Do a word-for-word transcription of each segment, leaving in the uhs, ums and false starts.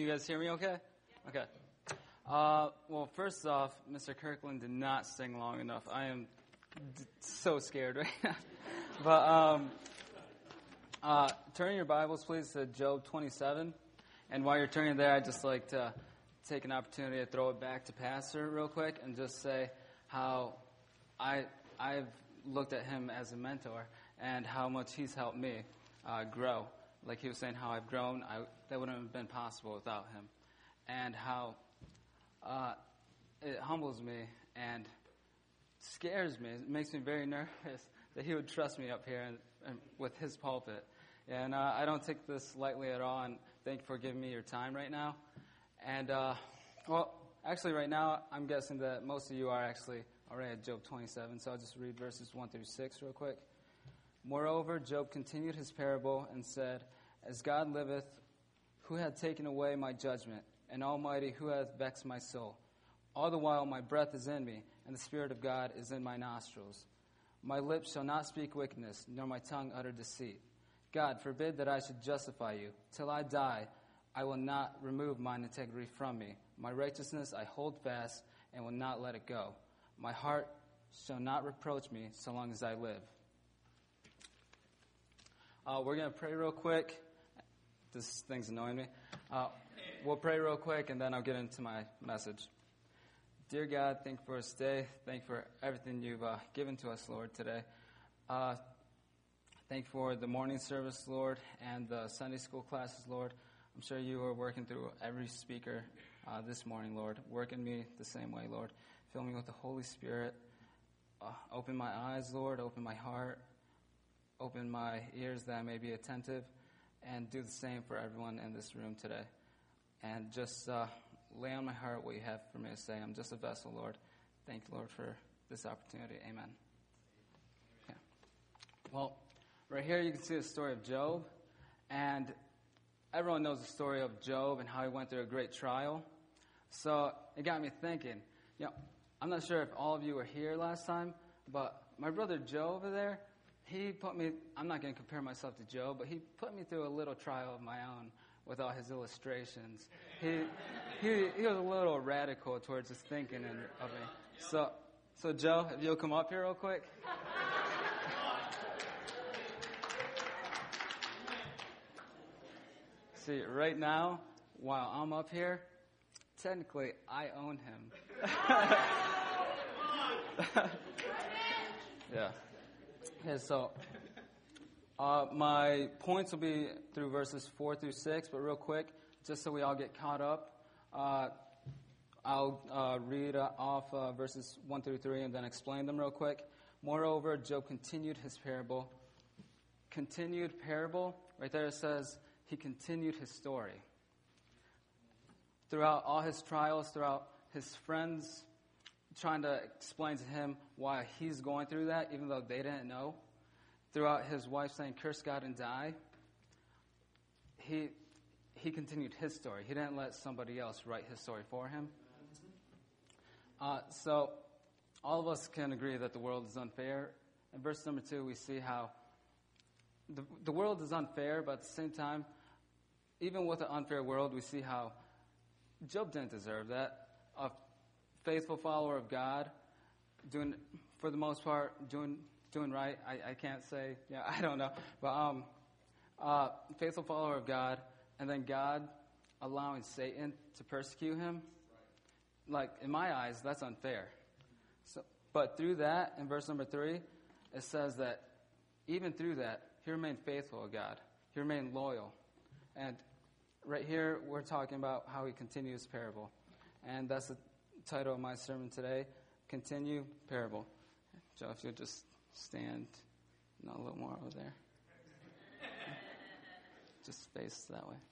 Can you guys hear me okay? Okay. Uh, well, first off, Mister Kirkland did not sing long enough. I am d- so scared right now. But um, uh, turn your Bibles, please, to Job twenty-seven. And while you're turning there, I'd just like to take an opportunity to throw it back to Pastor real quick and just say how I, I've looked at him as a mentor and how much he's helped me uh, grow. Like he was saying, how I've grown, I, that wouldn't have been possible without him. And how uh, it humbles me and scares me. It makes me very nervous that he would trust me up here and, and with his pulpit. And uh, I don't take this lightly at all, and thank you for giving me your time right now. And, uh, well, actually right now, I'm guessing that most of you are actually already at Job twenty-seven, so I'll just read verses one through six real quick. Moreover, Job continued his parable and said, As God liveth, who hath taken away my judgment, and Almighty, who hath vexed my soul? All the while my breath is in me, and the Spirit of God is in my nostrils. My lips shall not speak wickedness, nor my tongue utter deceit. God forbid that I should justify you. Till I die, I will not remove mine integrity from me. My righteousness I hold fast, and will not let it go. My heart shall not reproach me so long as I live. Uh, we're going to pray real quick. This thing's annoying me. Uh, we'll pray real quick, and then I'll get into my message. Dear God, thank you for this day. Thank you for everything you've uh, given to us, Lord, today. Uh, thank you for the morning service, Lord, and the Sunday school classes, Lord. I'm sure you are working through every speaker uh, this morning, Lord. Work in me the same way, Lord. Fill me with the Holy Spirit. Uh, open my eyes, Lord. Open my heart. Open my ears that I may be attentive, and do the same for everyone in this room today. And just uh, lay on my heart what you have for me to say. I'm just a vessel, Lord. Thank you, Lord, for this opportunity. Amen. Okay. Well, right here you can see the story of Job. And everyone knows the story of Job and how he went through a great trial. So it got me thinking, you know, I'm not sure if all of you were here last time, but my brother Joe over there, he put me, I'm not going to compare myself to Joe, but he put me through a little trial of my own with all his illustrations. He he, he was a little radical towards his thinking and, of me. So, so Joe, if you'll come up here real quick. See, right now, while I'm up here, technically I own him. Yeah. Okay, so uh, my points will be through verses four through six, but real quick, just so we all get caught up, uh, I'll uh, read uh, off uh, verses one through three and then explain them real quick. Moreover, Job continued his parable. Continued parable, right there it says he continued his story. Throughout all his trials, throughout his friends trying to explain to him why he's going through that, even though they didn't know. Throughout his wife saying, curse God and die, he he continued his story. He didn't let somebody else write his story for him. Uh, so all of us can agree that the world is unfair. In verse number two, we see how the, the world is unfair, but at the same time, even with an unfair world, we see how Job didn't deserve that. A faithful follower of God, doing, for the most part, doing doing right. I, I can't say, yeah, I don't know. But um, uh, faithful follower of God, and then God allowing Satan to persecute him. Like, in my eyes, that's unfair. So, but through that, in verse number three, it says that even through that, he remained faithful to God. He remained loyal. And right here, we're talking about how he continues parable. And that's the title of my sermon today, Continue Parable. Joe, if you'll just stand no, a little more over there. Just face that way.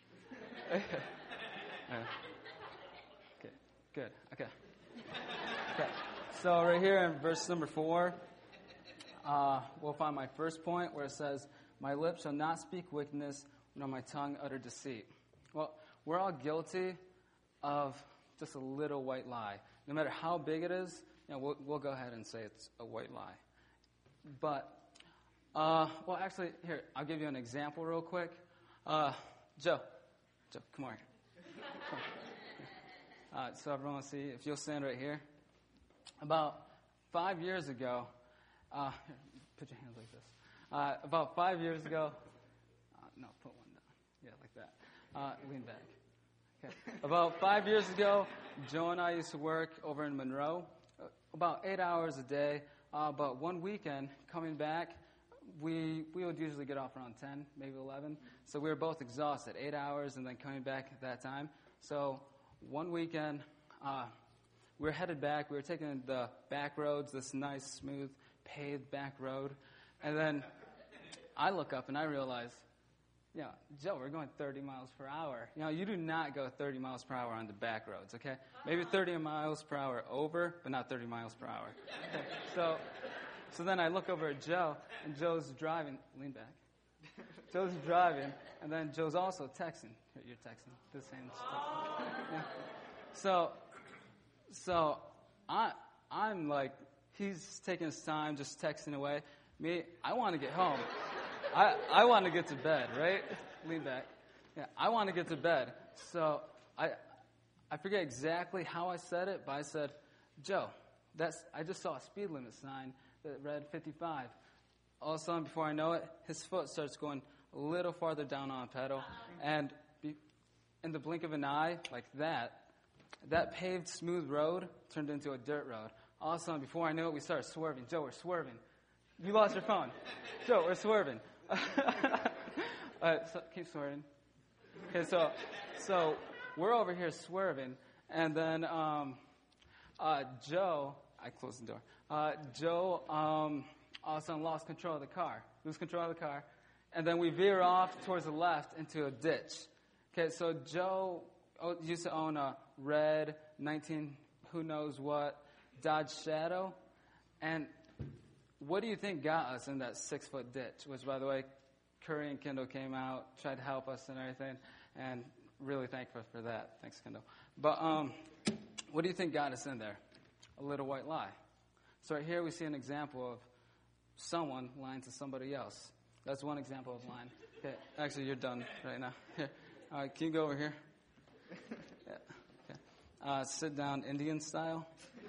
uh, okay, good. Okay. Okay. So right here in verse number four, uh, we'll find my first point where it says, my lips shall not speak wickedness, nor my tongue utter deceit. Well, we're all guilty of just a little white lie. No matter how big it is, you know, we'll, we'll go ahead and say it's a white lie. But, uh, well, actually, here, I'll give you an example real quick. Uh, Joe, Joe, come on. All right, so everyone see, if you'll stand right here. About five years ago, uh, put your hands like this. Uh, about five years ago, uh, no, put one down. Yeah, like that. Uh, lean back. Okay. About five years ago, Joe and I used to work over in Monroe, uh, about eight hours a day. Uh, but one weekend, coming back, we we would usually get off around ten, maybe eleven. So we were both exhausted, eight hours, and then coming back at that time. So one weekend, uh, we were headed back. We were taking the back roads, this nice, smooth, paved back road. And then I look up and I realize, you know, Joe, we're going thirty miles per hour. You know, you do not go thirty miles per hour on the back roads, okay? Maybe thirty miles per hour over, but not thirty miles per hour. Okay. So, so then I look over at Joe, and Joe's driving. Lean back. Joe's driving, and then Joe's also texting. You're texting. The same texting. Yeah. So, so I, I'm like, he's taking his time, just texting away. Me, I want to get home. I, I want to get to bed, right? Lean back. Yeah, I want to get to bed. So I I forget exactly how I said it, but I said, Joe, that's I just saw a speed limit sign that read fifty-five. All of a sudden, before I know it, his foot starts going a little farther down on the pedal. And be, in the blink of an eye, like that, that paved, smooth road turned into a dirt road. All of a sudden, before I knew it, we started swerving. Joe, we're swerving. You lost your phone. Joe, we're swerving. All right, so keep swerving. Okay, so so we're over here swerving, and then um, uh, Joe, I closed the door. Uh, Joe um, all of a sudden lost control of the car, lose control of the car, and then we veer off towards the left into a ditch. Okay, so Joe used to own a red nineteen who knows what Dodge Shadow, and what do you think got us in that six-foot ditch? Which, by the way, Curry and Kendall came out, tried to help us and everything, and really thankful for that. Thanks, Kendall. But um, what do you think got us in there? A little white lie. So right here we see an example of someone lying to somebody else. That's one example of lying. Okay, actually, you're done right now. Here. All right, can you go over here? Yeah. Okay. Uh, sit down Indian style.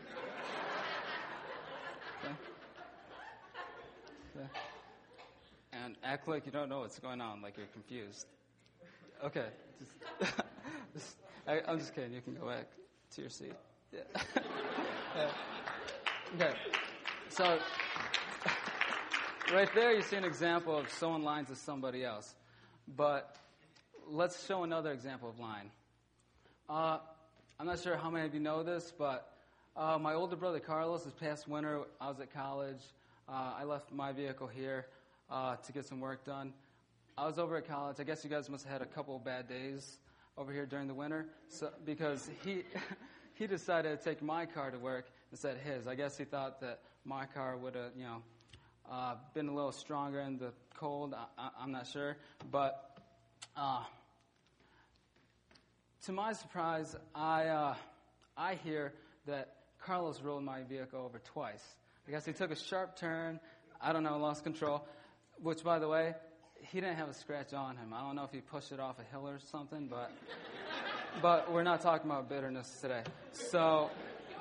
Okay. Okay. And act like you don't know what's going on, like you're confused. Okay. Just, just, I, I'm just kidding. You can go back to your seat. Yeah. Yeah. Okay. So, right there you see an example of someone lying to somebody else. But let's show another example of lying. Uh, I'm not sure how many of you know this, but uh, my older brother Carlos, this past winter, I was at college. Uh, I left my vehicle here uh, to get some work done. I was over at college. I guess you guys must have had a couple of bad days over here during the winter, so because he he decided to take my car to work instead of his. I guess he thought that my car would have, you know, uh, been a little stronger in the cold. I, I, I'm not sure, but uh, to my surprise, I uh, I hear that Carlos rolled my vehicle over twice. I guess he took a sharp turn. I don't know, lost control. Which, by the way, he didn't have a scratch on him. I don't know if he pushed it off a hill or something, but but we're not talking about bitterness today. So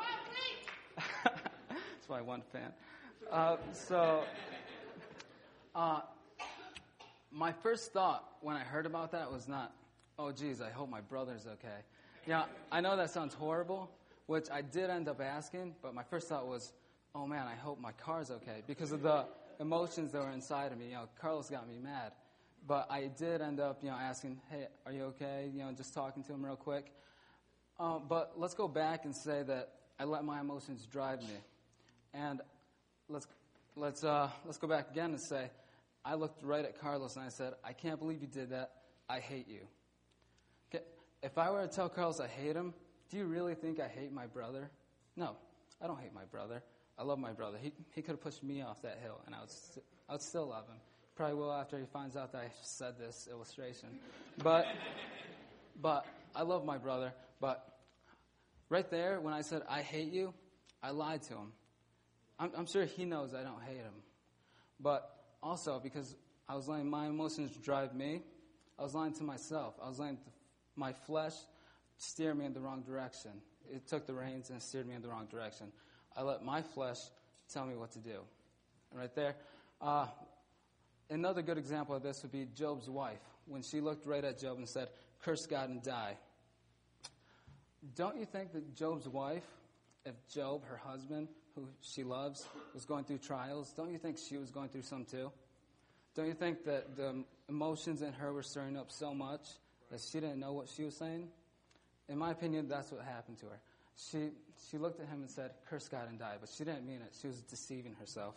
that's why one fan. Uh, so uh, my first thought when I heard about that was not, oh, geez, I hope my brother's okay. Yeah, I know that sounds horrible, which I did end up asking, but my first thought was, oh, man, I hope my car's okay, because of the emotions that were inside of me. You know, Carlos got me mad. But I did end up, you know, asking, hey, are you okay? You know, just talking to him real quick. Uh, but let's go back and say that I let my emotions drive me. And let's let's uh, let's go back again and say, I looked right at Carlos and I said, I can't believe you did that. I hate you. Okay. If I were to tell Carlos I hate him, do you really think I hate my brother? No, I don't hate my brother. I love my brother. He he could have pushed me off that hill, and I would st- I would still love him. Probably will after he finds out that I said this illustration. But but I love my brother. But right there, when I said I hate you, I lied to him. I'm, I'm sure he knows I don't hate him. But also because I was letting my emotions drive me, I was lying to myself. I was lying to my flesh. steer me in the wrong direction. It took the reins and steered me in the wrong direction. I let my flesh tell me what to do. And right there, uh, another good example of this would be Job's wife, when she looked right at Job and said, "Curse God and die." Don't you think that Job's wife, if Job, her husband, who she loves, was going through trials, don't you think she was going through some too? Don't you think that the emotions in her were stirring up so much that she didn't know what she was saying? In my opinion, that's what happened to her. She she looked at him and said, "Curse God and die," but she didn't mean it. She was deceiving herself.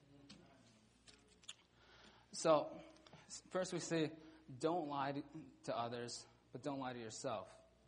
So, first we see, don't lie to others, but don't lie to yourself.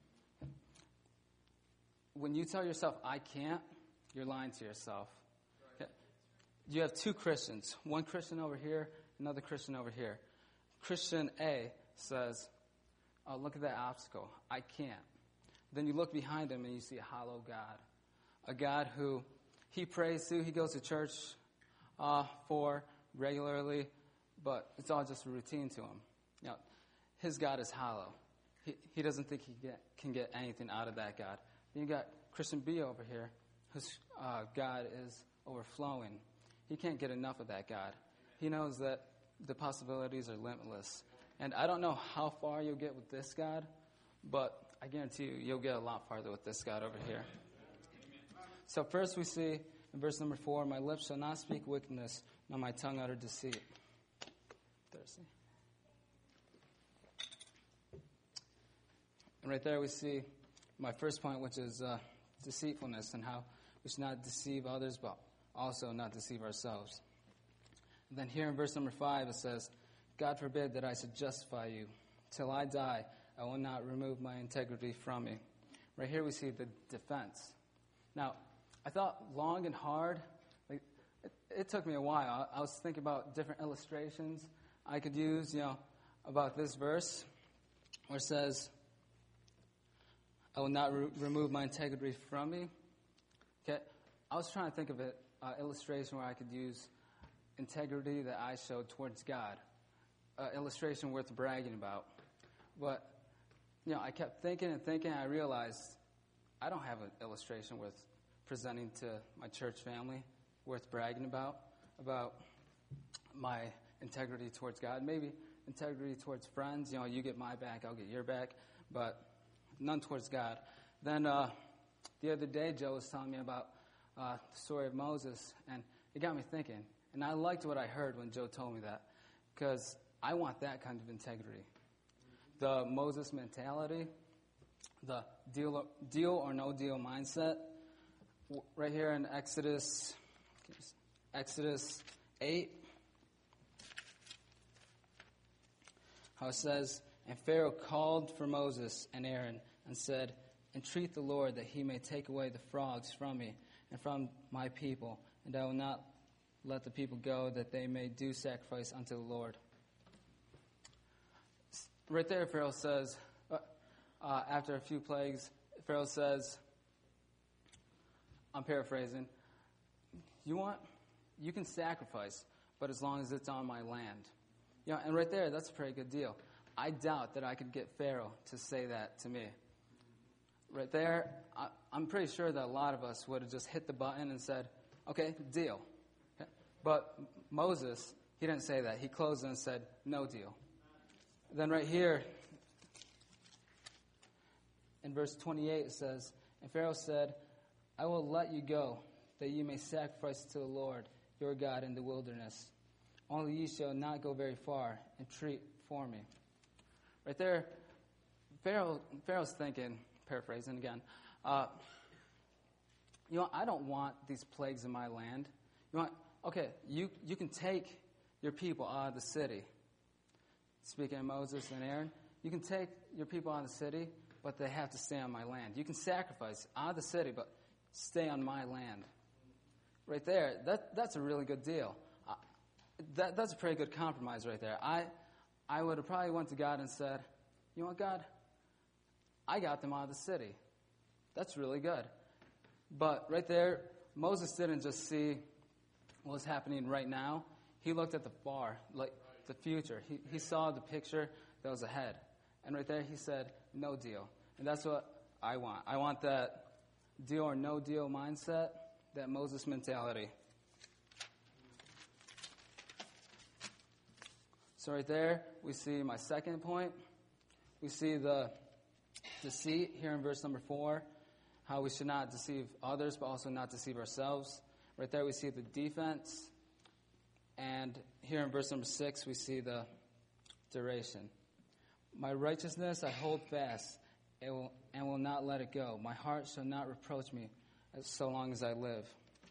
When you tell yourself, "I can't," you're lying to yourself. Okay? You have two Christians, one Christian over here, another Christian over here. Christian A says, "Oh, look at that obstacle. I can't." Then you look behind him and you see a hollow God. A God who he prays to, he goes to church uh, for regularly, but it's all just a routine to him. You know, his God is hollow. He, he doesn't think he get, can get anything out of that God. Then you got Christian B over here, whose uh, God is overflowing. He can't get enough of that God. He knows that the possibilities are limitless. And I don't know how far you'll get with this God, but I guarantee you, you'll get a lot farther with this God over here. So first we see in verse number four, "My lips shall not speak wickedness, nor my tongue utter deceit." Thirsty. And right there we see my first point, which is uh, deceitfulness, and how we should not deceive others, but also not deceive ourselves. And then here in verse number five it says, "God forbid that I should justify you. Till I die, I will not remove my integrity from me." Right here we see the defense. Now, I thought long and hard. Like, it, it took me a while. I, I was thinking about different illustrations I could use, you know, about this verse where it says, "I will not re- remove my integrity from me." Okay, I was trying to think of an uh, illustration where I could use integrity that I showed towards God, an illustration worth bragging about. But, you know, I kept thinking and thinking, and I realized I don't have an illustration worth presenting to my church family, worth bragging about, about my integrity towards God. Maybe integrity towards friends, you know, you get my back, I'll get your back, but none towards God. Then uh, the other day, Joe was telling me about uh, the story of Moses, and it got me thinking. And I liked what I heard when Joe told me that, because I want that kind of integrity. The Moses mentality, the deal, deal or no deal mindset. Right here in Exodus, Exodus eight, how it says, "And Pharaoh called for Moses and Aaron and said, Entreat the Lord that he may take away the frogs from me and from my people, and I will not let the people go, that they may do sacrifice unto the Lord." Right there, Pharaoh says, uh, uh, after a few plagues, Pharaoh says, I'm paraphrasing, you want, you can sacrifice, but as long as it's on my land. You know, and right there, that's a pretty good deal. I doubt that I could get Pharaoh to say that to me. Right there, I, I'm pretty sure that a lot of us would have just hit the button and said, okay, deal. Okay? But Moses, he didn't say that. He closed it and said, no deal. Then right here, in verse twenty-eight, it says, And Pharaoh said, I will let you go, that you may sacrifice to the Lord your God in the wilderness. Only ye shall not go very far, entreat for me. Right there, Pharaoh, Pharaoh's thinking, paraphrasing again, uh, you know, I don't want these plagues in my land. You want, okay, you, you can take your people out of the city. Speaking of Moses and Aaron, you can take your people out of the city, but they have to stay on my land. You can sacrifice out of the city, but stay on my land. Right there, that that's a really good deal. Uh, that that's a pretty good compromise right there. I I would have probably went to God and said, you know what, God? I got them out of the city. That's really good. But right there, Moses didn't just see what was happening right now. He looked at the far, like the future. He he saw the picture that was ahead. And right there, he said, no deal. And that's what I want. I want that deal or no deal mindset, that Moses mentality. So right there, we see my second point. We see the deceit here in verse number four, how we should not deceive others, but also not deceive ourselves. Right there, we see the defense. And here in verse number six, we see the duration. My righteousness I hold fast and will, and will not let it go. My heart shall not reproach me as so long as I live.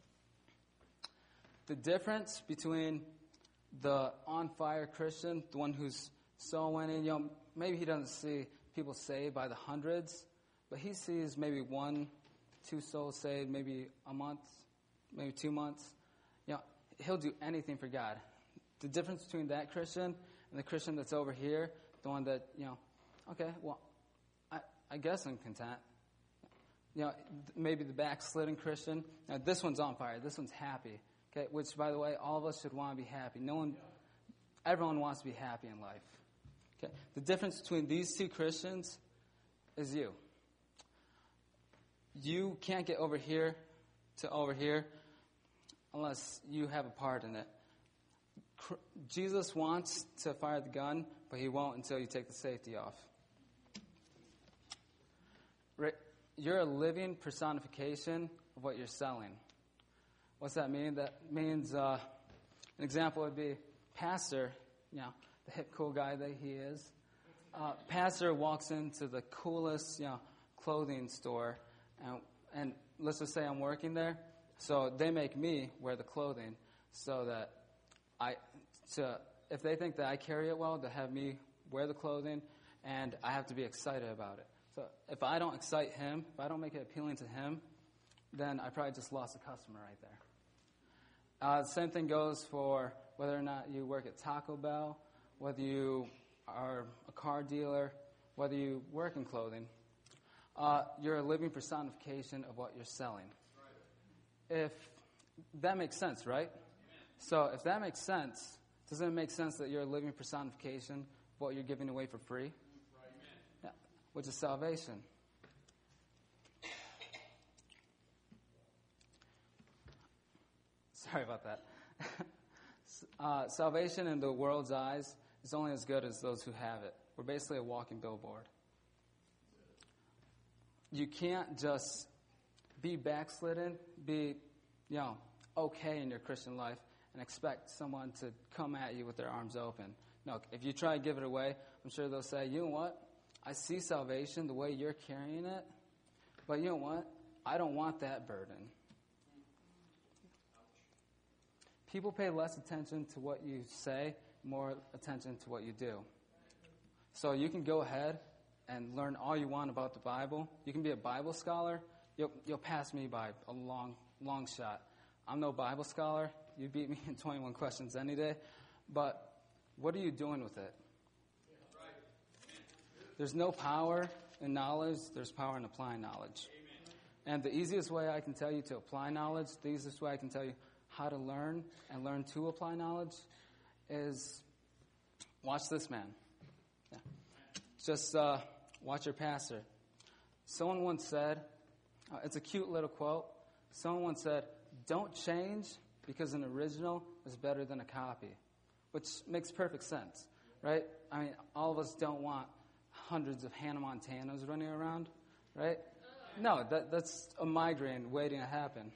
The difference between the on-fire Christian, the one who's soul winning, you know, maybe he doesn't see people saved by the hundreds, but he sees maybe one, two souls saved, maybe a month, maybe two months. You know, he'll do anything for God. The difference between that Christian and the Christian that's over here, the one that, you know, okay, well, I, I guess I'm content. You know, maybe the backslidden Christian. Now, this one's on fire. This one's happy. Okay, which, by the way, all of us should want to be happy. No one, everyone wants to be happy in life. Okay, the difference between these two Christians is you. You can't get over here to over here unless you have a part in it. Jesus wants to fire the gun, but he won't until you take the safety off. You're a living personification of what you're selling. What's that mean? That means, uh, an example would be Pastor, you know, the hip, cool guy that he is. Uh, Pastor walks into the coolest, you know, clothing store, and, and let's just say I'm working there, so they make me wear the clothing so that I, to, if they think that I carry it well, to have me wear the clothing, and I have to be excited about it. So if I don't excite him, if I don't make it appealing to him, then I probably just lost a customer right there. Uh, the same thing goes for whether or not you work at Taco Bell, whether you are a car dealer, whether you work in clothing. Uh, you're a living personification of what you're selling. If that makes sense, right? So if that makes sense, doesn't it make sense that you're a living personification of what you're giving away for free? Yeah, which is salvation. Sorry about that. uh, salvation in the world's eyes is only as good as those who have it. We're basically a walking billboard. You can't just be backslidden, be, you know, okay in your Christian life and expect someone to come at you with their arms open. No, if you try to give it away, I'm sure they'll say, you know what? I see salvation the way you're carrying it, but you know what? I don't want that burden. People pay less attention to what you say, more attention to what you do. So you can go ahead and learn all you want about the Bible. You can be a Bible scholar. You'll, you'll pass me by a long, long shot. I'm no Bible scholar. You beat me in twenty-one questions any day. But what are you doing with it? There's no power in knowledge. There's power in applying knowledge. And the easiest way I can tell you to apply knowledge, the easiest way I can tell you how to learn and learn to apply knowledge is watch this man. Yeah. Just uh, watch your pastor. Someone once said, uh, it's a cute little quote. Someone once said, don't change because an original is better than a copy, which makes perfect sense, right? I mean, all of us don't want hundreds of Hannah Montanas running around, right? No, that, that's a migraine waiting to happen.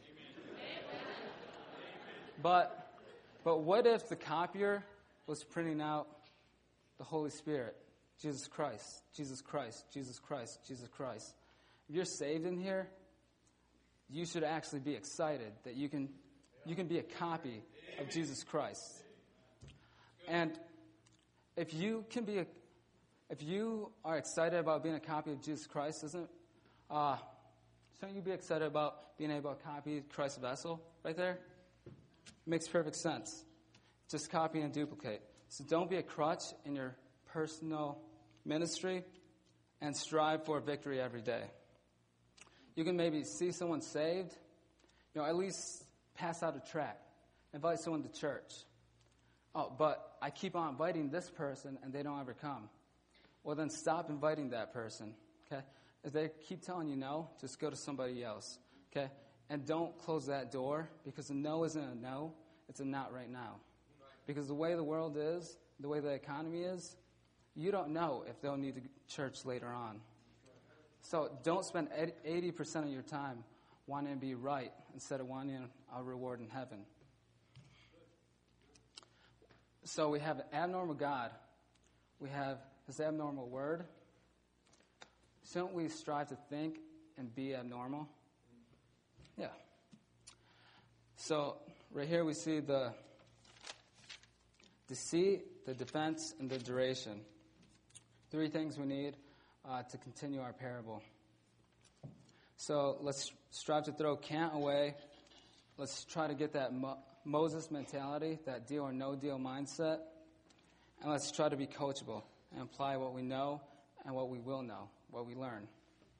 But, but what if the copier was printing out the Holy Spirit, Jesus Christ, Jesus Christ, Jesus Christ, Jesus Christ? If you're saved in here, you should actually be excited that you can, you can be a copy of Jesus Christ. And if you can be a, if you are excited about being a copy of Jesus Christ, isn't, uh, shouldn't you be excited about being able to copy Christ's vessel right there? Makes perfect sense. Just copy and duplicate. So don't be a crutch in your personal ministry and strive for victory every day. You can maybe see someone saved, you know, at least pass out a tract, invite someone to church. Oh, but I keep on inviting this person and they don't ever come. Well, then stop inviting that person, okay? If they keep telling you no, just go to somebody else, okay? And don't close that door, because a no isn't a no, it's a not right now. Because the way the world is, the way the economy is, you don't know if they'll need church later on. So don't spend eighty percent of your time wanting to be right instead of wanting a reward in heaven. So we have an abnormal God. We have his abnormal word. Shouldn't we strive to think and be abnormal? Yeah. So right here we see the deceit, the defense, and the duration. Three things we need uh, to continue our parable. So let's strive to throw can't away. Let's try to get that Mo- Moses mentality, that deal or no deal mindset. And let's try to be coachable and apply what we know and what we will know, what we learn.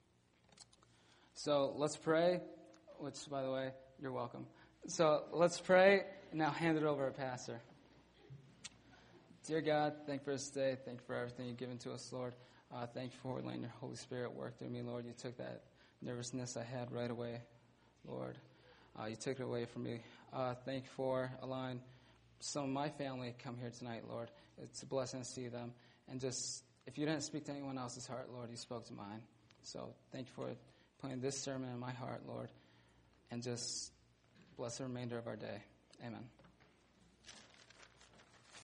So let's pray, which, by the way, you're welcome. So let's pray, and now hand it over to Pastor. Dear God, thank you for this day. Thank you for everything you've given to us, Lord. Uh, thank you for letting your Holy Spirit work through me, Lord. You took that nervousness I had right away, Lord. Uh, you took it away from me. Uh, thank you for allowing some of my family come here tonight, Lord. It's a blessing to see them. And just, if you didn't speak to anyone else's heart, Lord, you spoke to mine. So thank you for putting this sermon in my heart, Lord. And just bless the remainder of our day. Amen.